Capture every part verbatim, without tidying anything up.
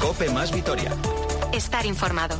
COPE más Vitoria. Estar informado.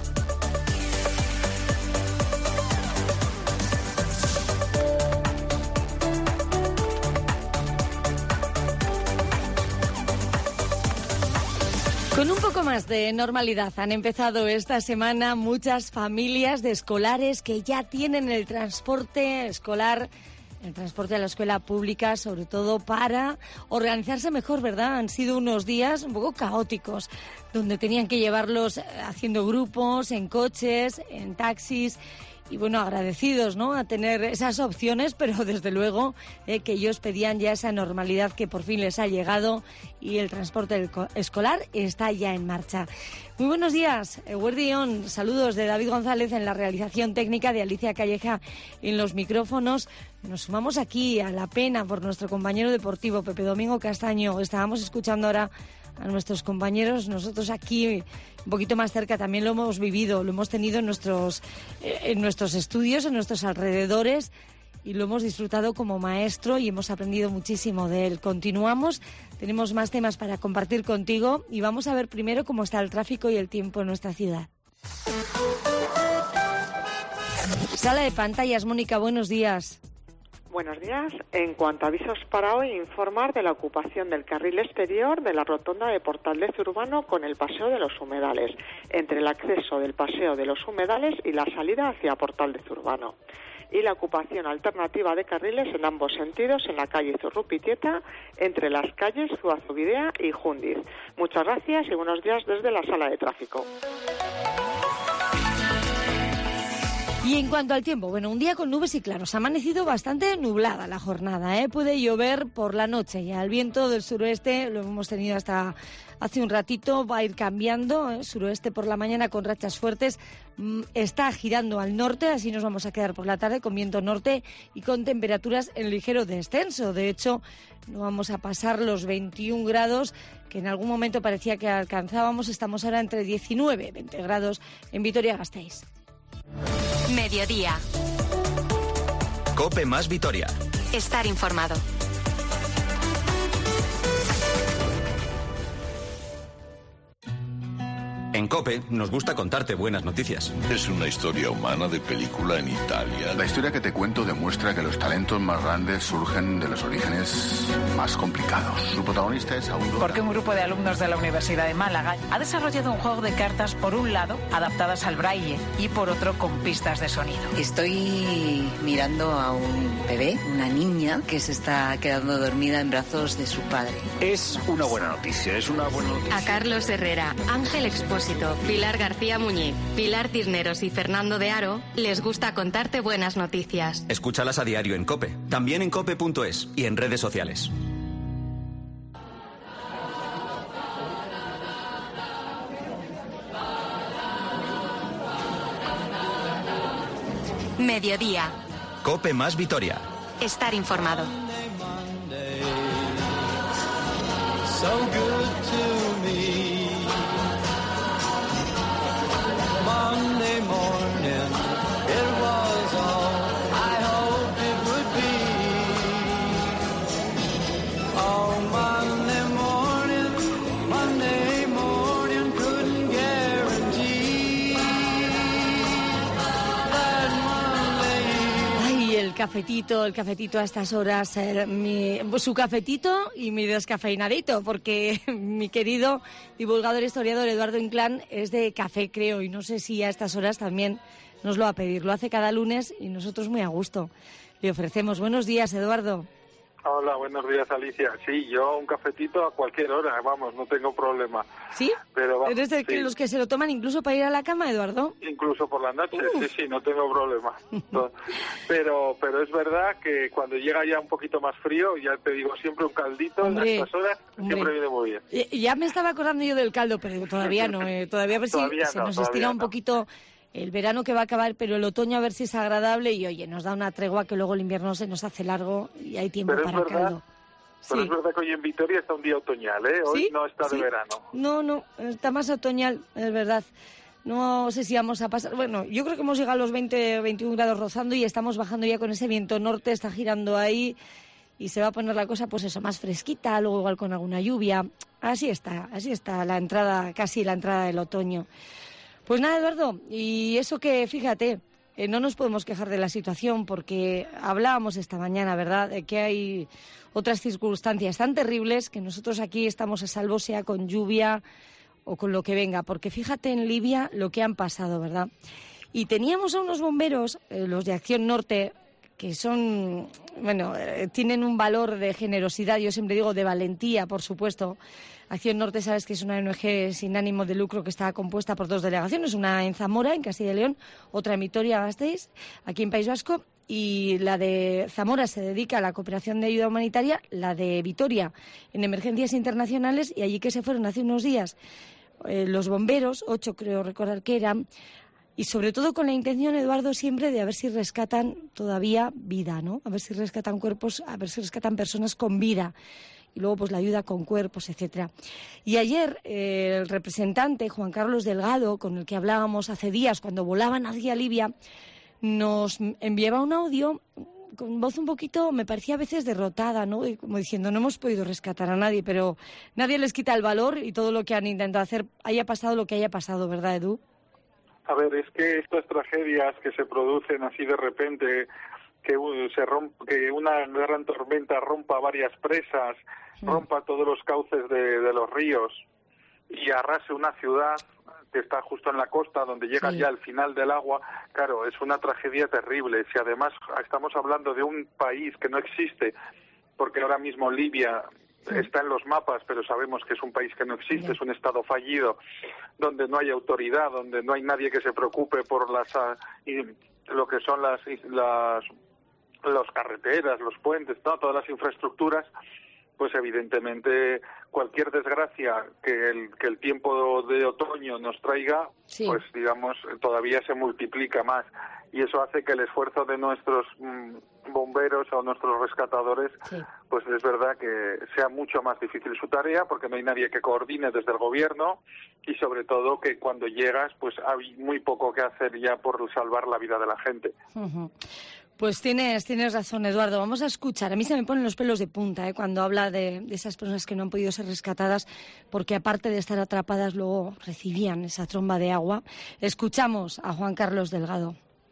Con un poco más de normalidad han empezado esta semana muchas familias de escolares que ya tienen el transporte escolar, el transporte a la escuela pública, sobre todo para organizarse mejor, ¿verdad? Han sido unos días un poco caóticos, donde tenían que llevarlos haciendo grupos, en coches, en taxis. Y bueno, agradecidos, ¿no?, a tener esas opciones, pero desde luego eh, que ellos pedían ya esa normalidad que por fin les ha llegado y el transporte escolar está ya en marcha. Muy buenos días, Eguerdión. Saludos de David González en la realización técnica, de Alicia Calleja en los micrófonos. Nos sumamos aquí a la pena por nuestro compañero deportivo, Pepe Domingo Castaño. Estábamos escuchando ahora a nuestros compañeros, nosotros aquí un poquito más cerca también lo hemos vivido, lo hemos tenido en nuestros, eh, en nuestros estudios, en nuestros alrededores, y lo hemos disfrutado como maestro y hemos aprendido muchísimo de él. Continuamos, tenemos más temas para compartir contigo y vamos a ver primero cómo está el tráfico y el tiempo en nuestra ciudad. Sala de pantallas, Mónica, buenos días. Buenos días. En cuanto a avisos para hoy, informar de la ocupación del carril exterior de la rotonda de Portal de Zurbano con el Paseo de los Humedales, entre el acceso del Paseo de los Humedales y la salida hacia Portal de Zurbano. Y la ocupación alternativa de carriles en ambos sentidos en la calle Zurrupitieta, entre las calles Zuazubidea y Jundiz. Muchas gracias y buenos días desde la sala de tráfico. Y en cuanto al tiempo, bueno, un día con nubes y claros. Ha amanecido bastante nublada la jornada, ¿eh? Puede llover por la noche. Ya el viento del suroeste lo hemos tenido hasta hace un ratito, va a ir cambiando, ¿eh? Suroeste por la mañana con rachas fuertes, mm, está girando al norte, así nos vamos a quedar por la tarde con viento norte y con temperaturas en ligero descenso. De hecho, no vamos a pasar los veintiún grados que en algún momento parecía que alcanzábamos. Estamos ahora entre diecinueve y veinte grados en Vitoria-Gasteiz. Mediodía. COPE más Vitoria. Estar informado. En COPE nos gusta contarte buenas noticias. Es una historia humana de película en Italia. La historia que te cuento demuestra que los talentos más grandes surgen de los orígenes más complicados. Su protagonista es Aurora. Porque un grupo de alumnos de la Universidad de Málaga ha desarrollado un juego de cartas, por un lado, adaptadas al braille y por otro, con pistas de sonido. Estoy mirando a un bebé, una niña, que se está quedando dormida en brazos de su padre. Es una buena noticia, es una buena noticia. A Carlos Herrera, Ángel Expósito, Pilar García Muñiz, Pilar Cisneros y Fernando de Aro les gusta contarte buenas noticias. Escúchalas a diario en COPE, también en cope punto es y en redes sociales. Mediodía. COPE más Vitoria. Estar informado. So good to me. Monday morning, it was all I hoped it would be. Oh, Monday morning, Monday morning, couldn't guarantee that Monday. Ay, el cafetito, el cafetito a estas horas, eh, mi, su cafetito y mi descafeinadito, porque mi querido divulgador historiador Eduardo Inclán es de café, creo, y no sé si a estas horas también nos lo va a pedir. Lo hace cada lunes y nosotros muy a gusto le ofrecemos. Buenos días, Eduardo. Hola, buenos días, Alicia. Sí, yo un cafetito a cualquier hora, vamos, no tengo problema. ¿Sí? Pero, ¿Eres de sí. los que se lo toman incluso para ir a la cama, Eduardo? Incluso por la noche, Uf. sí, sí, no tengo problema. pero pero es verdad que cuando llega ya un poquito más frío, ya te digo, siempre un caldito Hombre, a estas horas hombre. siempre viene muy bien. Y- Ya me estaba acordando yo del caldo, pero todavía no. Eh, todavía a ver si Todavía se no, nos todavía estira un no. poquito el verano, que va a acabar, pero el otoño a ver si es agradable y, oye, nos da una tregua, que luego el invierno se nos hace largo y hay tiempo Pero es para verdad, caldo. Pero Sí. es verdad que hoy en Vitoria está un día otoñal, ¿eh? Hoy ¿Sí? no está ¿Sí? de verano. No, no, está más otoñal, es verdad. No sé si vamos a pasar... Bueno, yo creo que hemos llegado a los veinte, veintiún grados rozando y estamos bajando ya con ese viento norte, está girando ahí y se va a poner la cosa, pues eso, más fresquita, luego igual con alguna lluvia. Así está, así está la entrada, casi la entrada del otoño. Pues nada, Eduardo, y eso que, fíjate, eh, no nos podemos quejar de la situación porque hablábamos esta mañana, ¿verdad?, de que hay otras circunstancias tan terribles que nosotros aquí estamos a salvo, sea con lluvia o con lo que venga, porque fíjate en Libia lo que han pasado, ¿verdad? Y teníamos a unos bomberos, eh, los de Acción Norte, que son, bueno, eh, tienen un valor de generosidad, yo siempre digo de valentía, por supuesto. Acción Norte, sabes que es una O N G sin ánimo de lucro que está compuesta por dos delegaciones, una en Zamora, en Castilla y León, otra en Vitoria-Gasteiz, aquí en País Vasco, y la de Zamora se dedica a la cooperación de ayuda humanitaria, la de Vitoria en emergencias internacionales, y allí que se fueron hace unos días eh, los bomberos, ocho creo recordar que eran, y sobre todo con la intención, Eduardo, siempre de a ver si rescatan todavía vida, ¿no? A ver si rescatan cuerpos, a ver si rescatan personas con vida. Y luego pues la ayuda con cuerpos, etcétera. Y ayer eh, el representante, Juan Carlos Delgado, con el que hablábamos hace días cuando volaban hacia Libia, nos enviaba un audio con voz un poquito, me parecía a veces derrotada, ¿no? Y como diciendo, no hemos podido rescatar a nadie, pero nadie les quita el valor y todo lo que han intentado hacer, haya pasado lo que haya pasado, ¿verdad, Edu? A ver, es que estas tragedias que se producen así de repente, que se romp, que una gran tormenta rompa varias presas, sí. rompa todos los cauces de, de los ríos y arrase una ciudad que está justo en la costa, donde llega sí. ya al final del agua, claro, es una tragedia terrible. Si además estamos hablando de un país que no existe, porque ahora mismo Libia está en los mapas, pero sabemos que es un país que no existe, es un estado fallido, donde no hay autoridad, donde no hay nadie que se preocupe por las y lo que son las las las carreteras, los puentes, ¿no? Todas las infraestructuras, pues evidentemente cualquier desgracia que el que el tiempo de otoño nos traiga, sí. pues digamos todavía se multiplica más, y eso hace que el esfuerzo de nuestros mmm, bomberos o nuestros rescatadores, sí. pues es verdad que sea mucho más difícil su tarea, porque no hay nadie que coordine desde el gobierno, y sobre todo que cuando llegas pues hay muy poco que hacer ya por salvar la vida de la gente. Uh-huh. Pues tienes, tienes razón, Eduardo. Vamos a escuchar. A mí se me ponen los pelos de punta ¿eh? cuando habla de, de esas personas que no han podido ser rescatadas porque aparte de estar atrapadas luego recibían esa tromba de agua. Escuchamos a Juan Carlos Delgado.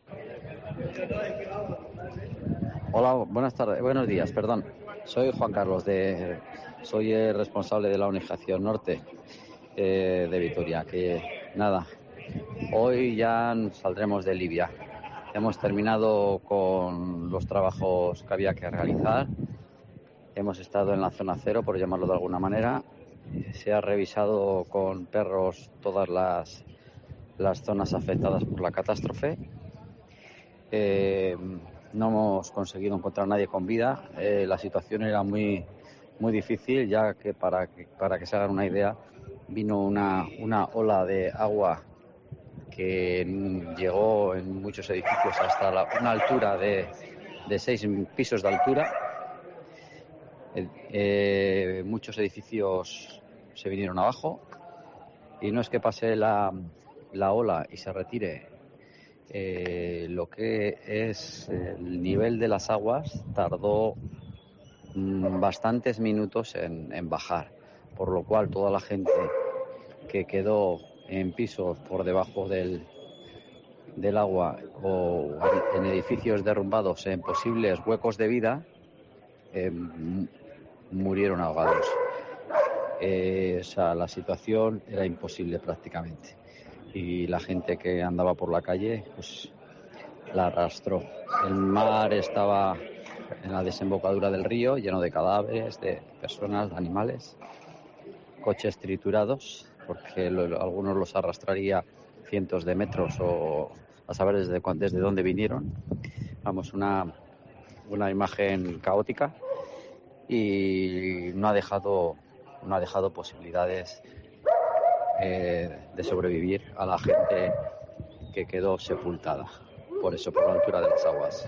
Hola, buenas tardes, buenos días, perdón. Soy Juan Carlos, de, soy el responsable de la O N G Acción Norte eh, de Vitoria. Que nada, hoy ya saldremos de Libia. Hemos terminado con los trabajos que había que realizar. Hemos estado en la zona cero, por llamarlo de alguna manera. Se ha revisado con perros todas las, las zonas afectadas por la catástrofe. Eh, no hemos conseguido encontrar a nadie con vida. Eh, la situación era muy, muy difícil, ya que para, que para que se hagan una idea, vino una, una ola de agua que llegó en muchos edificios hasta la, una altura de, de seis pisos de altura. Eh, eh, muchos edificios se vinieron abajo y no es que pase la, la ola y se retire. Eh, lo que es el nivel de las aguas tardó mm, bastantes minutos en, en bajar, por lo cual toda la gente que quedó en pisos por debajo del, del agua o en edificios derrumbados en posibles huecos de vida eh, murieron ahogados. Eh, o sea, la situación era imposible prácticamente y la gente que andaba por la calle pues la arrastró. El mar estaba en la desembocadura del río, lleno de cadáveres, de personas, de animales, coches triturados, porque lo, algunos los arrastraría cientos de metros o a saber desde, desde dónde vinieron. Vamos, una, una imagen caótica y no ha dejado, no ha dejado posibilidades eh, de sobrevivir a la gente que quedó sepultada, por eso, por la altura de las aguas.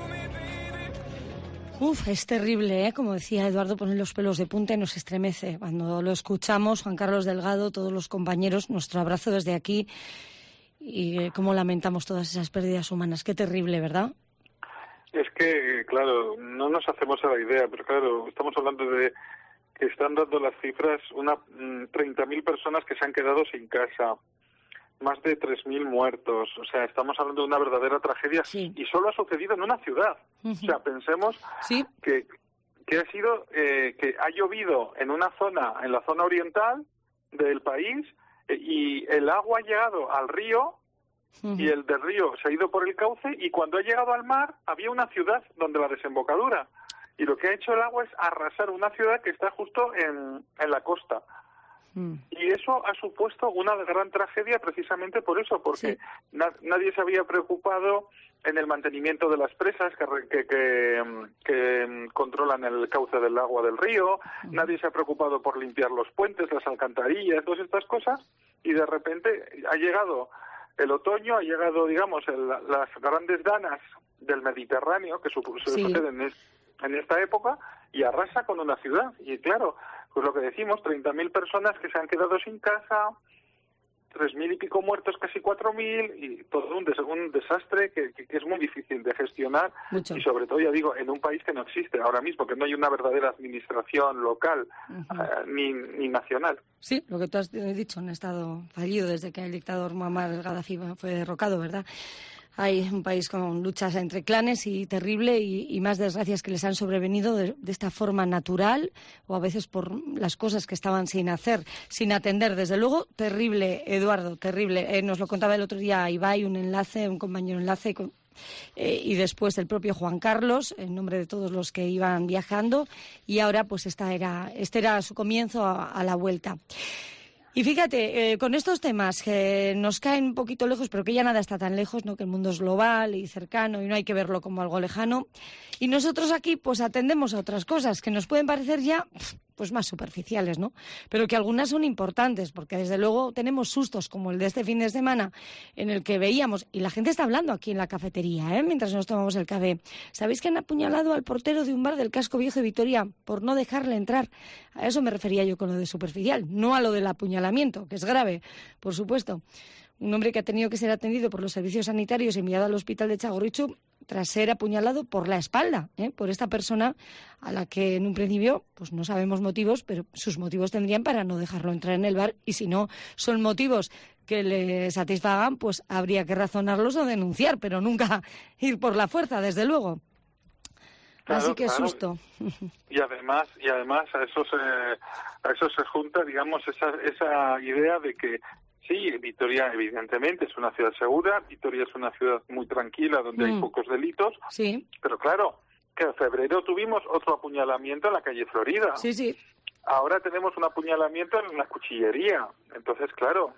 Uf, es terrible, ¿eh? Como decía Eduardo, poner los pelos de punta y nos estremece. Cuando lo escuchamos, Juan Carlos Delgado, todos los compañeros, nuestro abrazo desde aquí y cómo lamentamos todas esas pérdidas humanas. Qué terrible, ¿verdad? Es que, claro, no nos hacemos a la idea, pero claro, estamos hablando de que están dando las cifras, una treinta mil personas que se han quedado sin casa, más de tres mil muertos, o sea, estamos hablando de una verdadera tragedia, sí. Y solo ha sucedido en una ciudad. Uh-huh. O sea, pensemos ¿Sí? que, que ha sido, eh, que ha llovido en una zona, en la zona oriental del país, eh, y el agua ha llegado al río, uh-huh. y el del río se ha ido por el cauce, y cuando ha llegado al mar había una ciudad donde la desembocadura, y lo que ha hecho el agua es arrasar una ciudad que está justo en, en la costa. Y eso ha supuesto una gran tragedia precisamente por eso, porque sí. na- nadie se había preocupado en el mantenimiento de las presas que, que, que, que controlan el cauce del agua del río, uh-huh. nadie se ha preocupado por limpiar los puentes, las alcantarillas, todas estas cosas, y de repente ha llegado el otoño, ha llegado, digamos, el, las grandes danas del Mediterráneo, que su- sí. suceden en, en esta época, y arrasa con una ciudad. Y claro, pues lo que decimos, treinta mil personas que se han quedado sin casa, tres mil y pico muertos, casi cuatro mil, y todo un, des- un desastre que, que, que es muy difícil de gestionar. Mucho. Y sobre todo, ya digo, en un país que no existe ahora mismo, que no hay una verdadera administración local, uh-huh. uh, ni, ni nacional. Sí, lo que tú has dicho, un estado fallido desde que el dictador Muammar Gaddafi fue derrocado, ¿verdad? Hay un país con luchas entre clanes y terrible y, y más desgracias que les han sobrevenido de, de esta forma natural o a veces por las cosas que estaban sin hacer, sin atender. Desde luego, terrible, Eduardo, terrible. Eh, nos lo contaba el otro día Ibai, un enlace, un compañero enlace con, eh, y después el propio Juan Carlos, en nombre de todos los que iban viajando, y ahora pues esta era, este era su comienzo a, a la vuelta. Y fíjate, eh, con estos temas que nos caen un poquito lejos, pero que ya nada está tan lejos, ¿no? Que el mundo es global y cercano y no hay que verlo como algo lejano. Y nosotros aquí pues atendemos a otras cosas que nos pueden parecer ya pues más superficiales, ¿no? Pero que algunas son importantes, porque desde luego tenemos sustos como el de este fin de semana en el que veíamos, y la gente está hablando aquí en la cafetería, ¿eh? Mientras nos tomamos el café. ¿Sabéis que han apuñalado al portero de un bar del Casco Viejo de Vitoria por no dejarle entrar? A eso me refería yo con lo de superficial, no a lo del apuñalamiento, que es grave, por supuesto. Un hombre que ha tenido que ser atendido por los servicios sanitarios y enviado al hospital de Txagorritxu tras ser apuñalado por la espalda, ¿eh? por esta persona a la que en un principio pues no sabemos motivos, pero sus motivos tendrían para no dejarlo entrar en el bar, y si no son motivos que le satisfagan, pues habría que razonarlos o denunciar, pero nunca ir por la fuerza, desde luego. Claro, Así que claro. susto. Y además, y además a eso se, a eso se junta, digamos, esa, esa idea de que sí, Vitoria evidentemente es una ciudad segura, Vitoria es una ciudad muy tranquila donde mm. hay pocos delitos, sí. pero claro, que en febrero tuvimos otro apuñalamiento en la calle Florida. Sí, sí. Ahora tenemos un apuñalamiento en la cuchillería. Entonces, claro,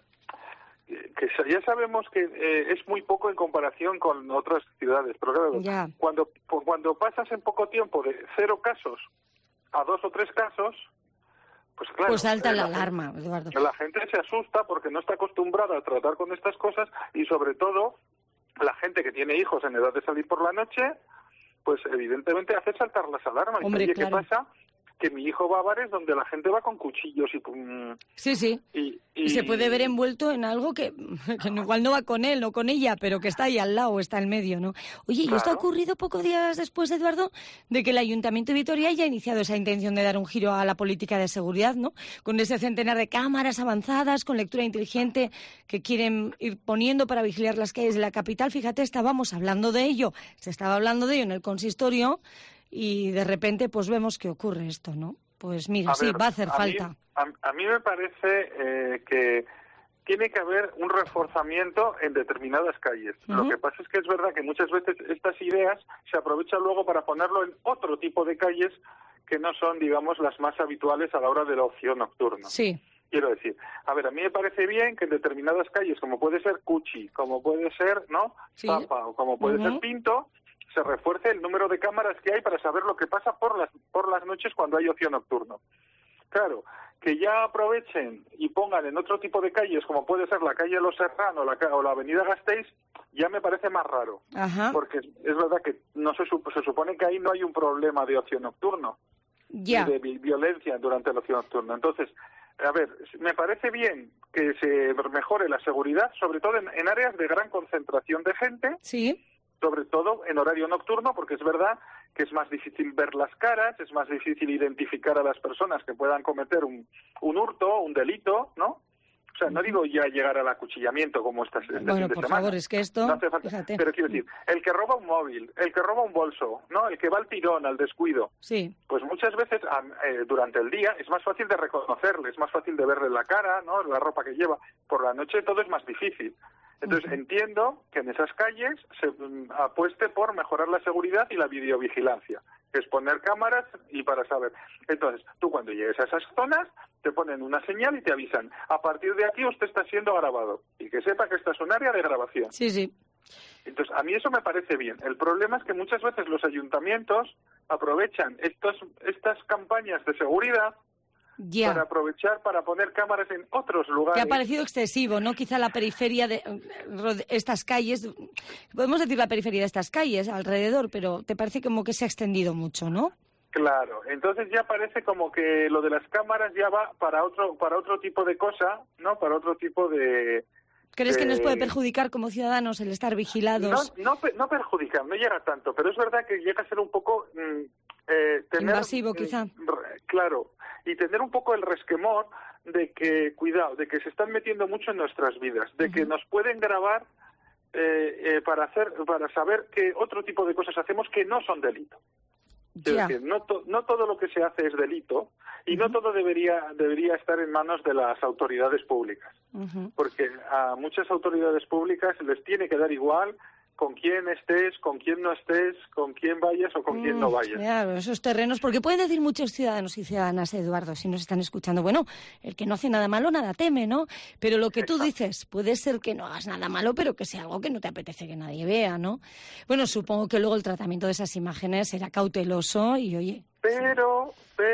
que ya sabemos que eh, es muy poco en comparación con otras ciudades, pero claro, ya. cuando cuando pasas en poco tiempo de cero casos a dos o tres casos, pues claro, pues salta eh, la, la alarma, Eduardo. La gente se asusta porque no está acostumbrada a tratar con estas cosas, y sobre todo la gente que tiene hijos en edad de salir por la noche, pues evidentemente hace saltar las alarmas. Hombre, y, claro. ¿qué pasa? Que mi hijo va a bares donde la gente va con cuchillos y... Sí, sí. Y, y... y se puede ver envuelto en algo que, que igual no va con él o con ella, pero que está ahí al lado, está en medio, ¿no? Oye, claro. ¿y esto ha ocurrido pocos días después, Eduardo, de que el Ayuntamiento de Vitoria haya iniciado esa intención de dar un giro a la política de seguridad, ¿no? Con ese centenar de cámaras avanzadas, con lectura inteligente, que quieren ir poniendo para vigilar las calles de la capital? Fíjate, estábamos hablando de ello, se estaba hablando de ello en el consistorio, y de repente pues vemos que ocurre esto, ¿no? Pues mira, a sí, ver, va a hacer a falta. Mí, a, a mí me parece eh, que tiene que haber un reforzamiento en determinadas calles. Uh-huh. Lo que pasa es que es verdad que muchas veces estas ideas se aprovechan luego para ponerlo en otro tipo de calles que no son, digamos, las más habituales a la hora del ocio nocturno. Sí. Quiero decir, a ver, a mí me parece bien que en determinadas calles, como puede ser Cuchi, como puede ser, ¿no?, sí. Zapa, o como puede uh-huh. ser Pinto, se refuerce el número de cámaras que hay para saber lo que pasa por las por las noches cuando hay ocio nocturno. Claro, que ya aprovechen y pongan en otro tipo de calles, como puede ser la calle Los Serrano o la, o la avenida Gasteiz, ya me parece más raro. Ajá. Porque es, es verdad que no se, se supone que ahí no hay un problema de ocio nocturno, ya. ni de vi- violencia durante el ocio nocturno. Entonces, a ver, me parece bien que se mejore la seguridad, sobre todo en, en áreas de gran concentración de gente. Sí. sobre todo en horario nocturno, porque es verdad que es más difícil ver las caras, es más difícil identificar a las personas que puedan cometer un, un hurto, un delito, ¿no? O sea, no digo ya llegar al acuchillamiento como estas este bueno, fin de por semana. favor, es que esto... No hace falta. Fíjate. Pero quiero decir, el que roba un móvil, el que roba un bolso, ¿no? El que va al tirón, al descuido. Sí. Pues muchas veces eh, durante el día es más fácil de reconocerle, es más fácil de verle la cara, ¿no? La ropa que lleva. Por la noche todo es más difícil. Entonces, uh-huh. entiendo que en esas calles se um, apueste por mejorar la seguridad y la videovigilancia, que es poner cámaras y para saber. Entonces, tú cuando llegues a esas zonas, te ponen una señal y te avisan. A partir de aquí usted está siendo grabado. Y que sepa que esta es un área de grabación. Sí, sí. Entonces, a mí eso me parece bien. El problema es que muchas veces los ayuntamientos aprovechan estos, estas campañas de seguridad Ya. para aprovechar para poner cámaras en otros lugares. Que ha parecido excesivo, ¿no? Quizá la periferia de estas calles, podemos decir la periferia de estas calles alrededor, pero te parece como que se ha extendido mucho, ¿no? Claro, entonces ya parece como que lo de las cámaras ya va para otro para otro tipo de cosa, ¿no? Para otro tipo de... ¿Crees de... que nos puede perjudicar como ciudadanos el estar vigilados? No, no, no perjudica, no llega tanto, pero es verdad que llega a ser un poco... Mm, eh, tener, invasivo, quizá. Mm, claro, y tener un poco el resquemor de que, cuidado, de que se están metiendo mucho en nuestras vidas, de uh-huh. que nos pueden grabar eh, eh, para hacer, para saber qué otro tipo de cosas hacemos que no son delito. Es decir, no, to, no todo lo que se hace es delito y uh-huh. no todo debería debería estar en manos de las autoridades públicas, uh-huh. porque a muchas autoridades públicas les tiene que dar igual con quién estés, con quién no estés, con quién vayas o con mm, quién no vayas. Claro, esos terrenos, porque pueden decir muchos ciudadanos y ciudadanas, Eduardo, si nos están escuchando, bueno, el que no hace nada malo, nada teme, ¿no? Pero lo que tú dices, puede ser que no hagas nada malo, pero que sea algo que no te apetece que nadie vea, ¿no? Bueno, supongo que luego el tratamiento de esas imágenes será cauteloso y, oye... Pero,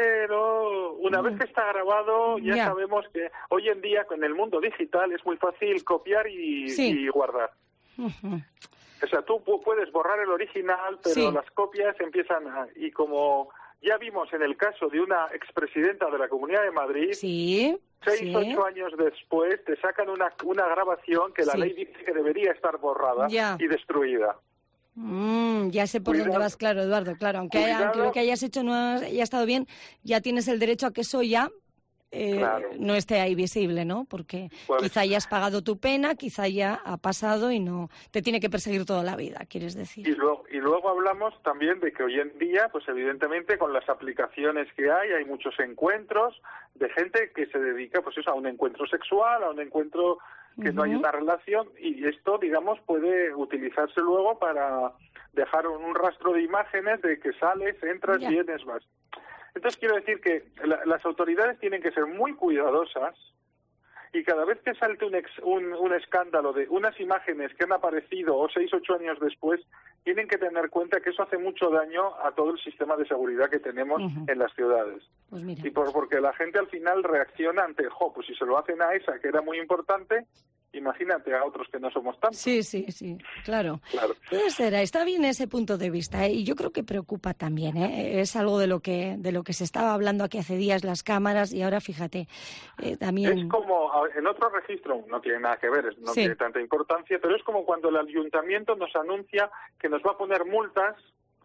pero, una mm. vez que está grabado, ya, ya sabemos que hoy en día, con el mundo digital, es muy fácil copiar y, sí. y guardar. Uh-huh. O sea, tú puedes borrar el original, pero sí. las copias empiezan a... Y como ya vimos en el caso de una expresidenta de la Comunidad de Madrid, sí, seis, sí. ocho años después te sacan una, una grabación que la sí. ley dice que debería estar borrada ya. y destruida. Mm, ya sé por Cuidado. dónde vas, claro, Eduardo, claro. Aunque, haya, aunque lo que hayas hecho no haya estado bien, ya tienes el derecho a que eso ya... Eh, claro. no esté ahí visible, ¿no? Porque pues, quizá ya has pagado tu pena, quizá ya ha pasado y no te tiene que perseguir toda la vida, quieres decir. Y luego, y luego hablamos también de que hoy en día, pues evidentemente con las aplicaciones que hay, hay muchos encuentros de gente que se dedica, pues eso, a un encuentro sexual, a un encuentro que uh-huh. no hay una relación, y esto, digamos, puede utilizarse luego para dejar un rastro de imágenes de que sales, entras, ya. vienes, vas. Entonces quiero decir que la, las autoridades tienen que ser muy cuidadosas y cada vez que salte un, ex, un, un escándalo de unas imágenes que han aparecido o seis, ocho años después, tienen que tener cuenta que eso hace mucho daño a todo el sistema de seguridad que tenemos uh-huh. en las ciudades. Pues mira. Y por, porque la gente al final reacciona ante, jo, pues si se lo hacen a esa que era muy importante, imagínate a otros que no somos tantos. Sí, sí, sí, claro. claro. Puede ser, está bien ese punto de vista, ¿eh? Y yo creo que preocupa también, ¿eh? Es algo de lo que de lo que se estaba hablando aquí hace días, las cámaras, y ahora fíjate, eh, también... Es como, en otro registro, no tiene nada que ver, no sí. tiene tanta importancia, pero es como cuando el ayuntamiento nos anuncia que nos va a poner multas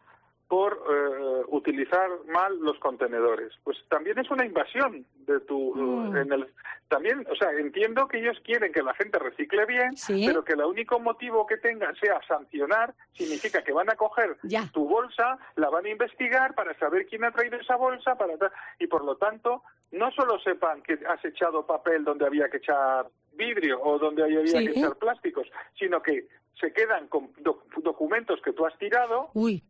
por eh, utilizar mal los contenedores. Pues también es una invasión de tu mm. en el también, o sea, entiendo que ellos quieren que la gente recicle bien, ¿sí? pero que el único motivo que tengan sea sancionar, significa que van a coger ya. tu bolsa, la van a investigar para saber quién ha traído esa bolsa, para y por lo tanto, no solo sepan que has echado papel donde había que echar vidrio o donde había ¿sí? que echar plásticos, sino que se quedan con doc- documentos que tú has tirado. Uy.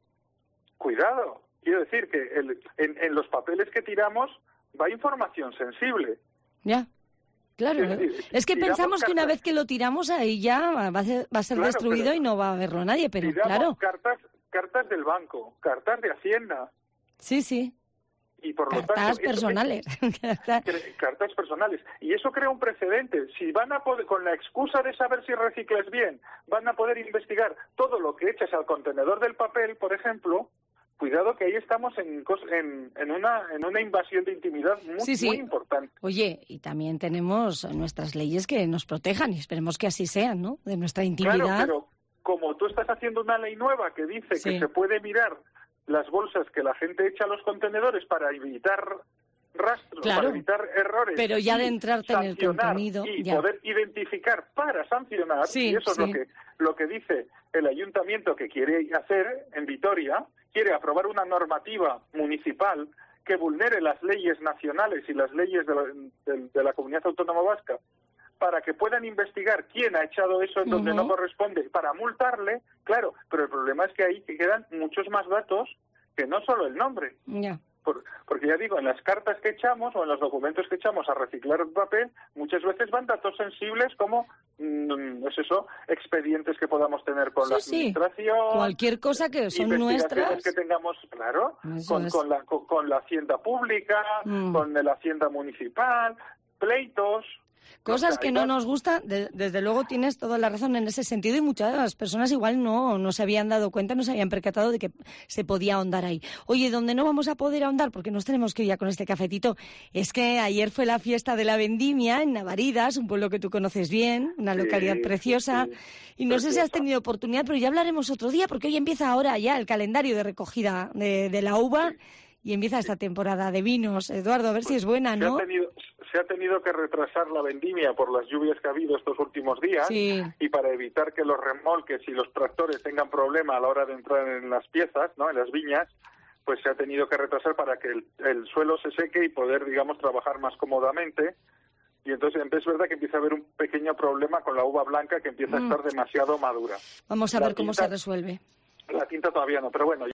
Cuidado, quiero decir que el, en, en los papeles que tiramos va información sensible. Ya, claro. Es, decir, es que pensamos cartas, que una vez que lo tiramos ahí ya va a ser, va a ser claro, destruido y no va a verlo nadie, pero claro. Cartas, cartas del banco, cartas de Hacienda. Sí, sí. Y por cartas lo tanto, personales. Que, cartas personales. Y eso crea un precedente. Si van a poder, con la excusa de saber si reciclas bien, van a poder investigar todo lo que echas al contenedor del papel, por ejemplo, cuidado que ahí estamos en, en, en, una, en una invasión de intimidad muy, sí, sí. muy importante. Oye, y también tenemos nuestras leyes que nos protejan y esperemos que así sean, ¿no? De nuestra intimidad. Claro, pero, como tú estás haciendo una ley nueva que dice Sí. que se puede mirar las bolsas que la gente echa a los contenedores para evitar rastros, Claro, para evitar errores, pero ya de y entrarte en el sancionar contenido, y ya. poder identificar para sancionar, Sí, y eso sí. es lo que lo que dice el ayuntamiento que quiere hacer en Vitoria, quiere aprobar una normativa municipal que vulnere las leyes nacionales y las leyes de la, de, de la Comunidad Autónoma Vasca para que puedan investigar quién ha echado eso en donde Ujú. no corresponde, para multarle, claro, pero el problema es que ahí quedan muchos más datos que no solo el nombre. Ya. Por, porque ya digo, en las cartas que echamos o en los documentos que echamos a reciclar papel, muchas veces van datos sensibles como, mm, es eso, expedientes que podamos tener con Sí, la sí. administración. Cualquier cosa que son investigaciones nuestras. que tengamos, claro, Eso con, es. con, la, con, con la hacienda pública, Mm. con la hacienda municipal, pleitos. Cosas O sea, que hay no más- nos gustan, de- desde luego tienes toda la razón en ese sentido y muchas de las personas igual no, no se habían dado cuenta, no se habían percatado de que se podía ahondar ahí. Oye, donde no vamos a poder ahondar, porque nos tenemos que ir ya con este cafetito, es que ayer fue la fiesta de la vendimia en Navaridas, un pueblo que tú conoces bien, una Sí, localidad sí, preciosa, sí, y no sé si has preciosa. tenido oportunidad, pero ya hablaremos otro día, porque hoy empieza ahora ya el calendario de recogida de, de la uva y empieza esta temporada de vinos. Eduardo, a ver si es buena, Se ha, ¿no? tenido, se ha tenido que retrasar la vendimia por las lluvias que ha habido estos últimos días Sí. y para evitar que los remolques y los tractores tengan problema a la hora de entrar en las piezas, ¿no? En las viñas, pues se ha tenido que retrasar para que el, el suelo se seque y poder, digamos, trabajar más cómodamente. Y entonces es verdad que empieza a haber un pequeño problema con la uva blanca que empieza Mm. a estar demasiado madura. Vamos a La ver cómo tinta- se resuelve. La tinta todavía no, pero bueno.